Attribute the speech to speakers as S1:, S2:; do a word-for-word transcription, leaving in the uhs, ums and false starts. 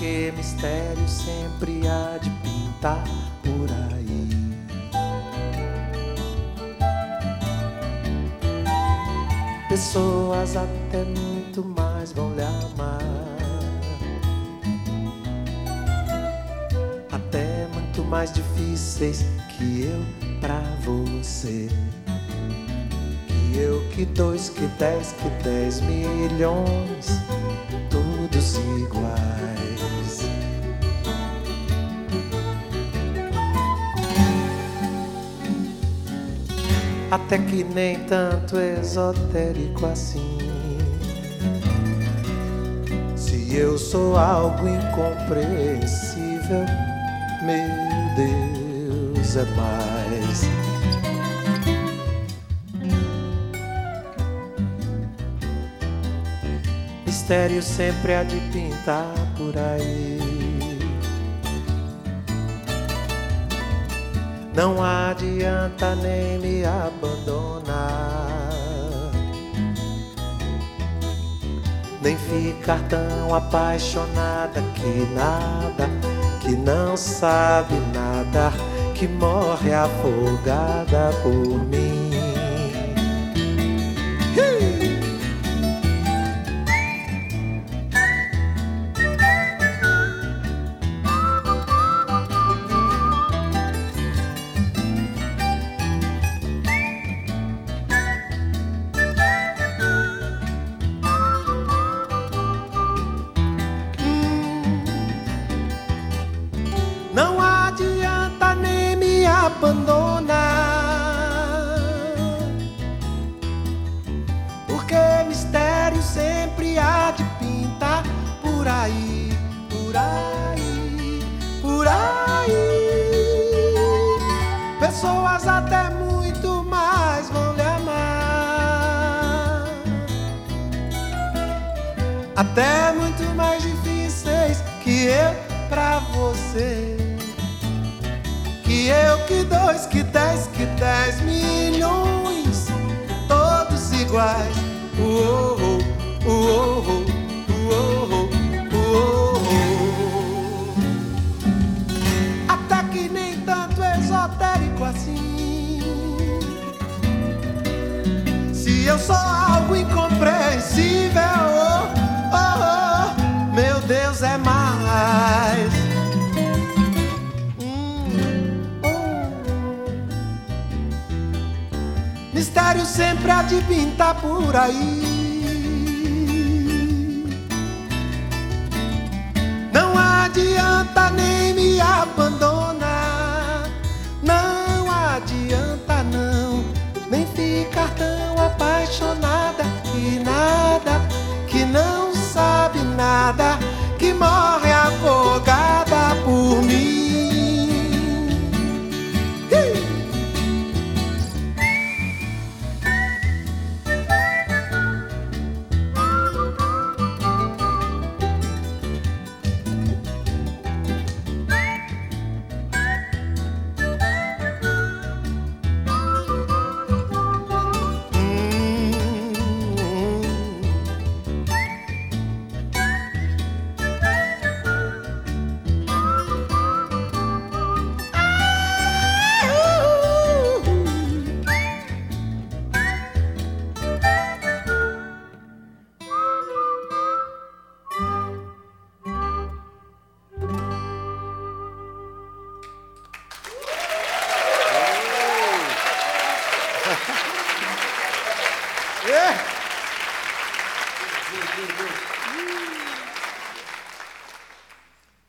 S1: Porque mistério sempre há de pintar por aí. Pessoas até muito mais vão lhe amar, até muito mais difíceis que eu pra você. Que eu, que dois, que dez, que dez milhões, todos iguais. Até que nem tanto esotérico assim. Se eu sou algo incompreensível, meu Deus, é mais. Mistério sempre há de pintar por aí. Não adianta nem me abandonar, nem ficar tão apaixonada que nada, que não sabe nada, que morre afogada por mim. Não adianta nem me abandonar, porque mistério sempre há de pintar por aí, por aí, por aí. Pessoas até muito mais vão lhe amar, até muito mais difíceis que eu pra você. Que eu, que dois, que dez, que dez milhões, todos iguais. Uou, uou, uou, uou. Até que nem tanto esotérico assim. Se eu sou algo incompreensível, oh, oh, oh, meu Deus, é mais. Mistério sempre há de pintar por aí. Não adianta nem me abandonar, não adianta não, nem ficar tão apaixonada que nada, que não sabe nada, que morre afogada por mim. Yeah.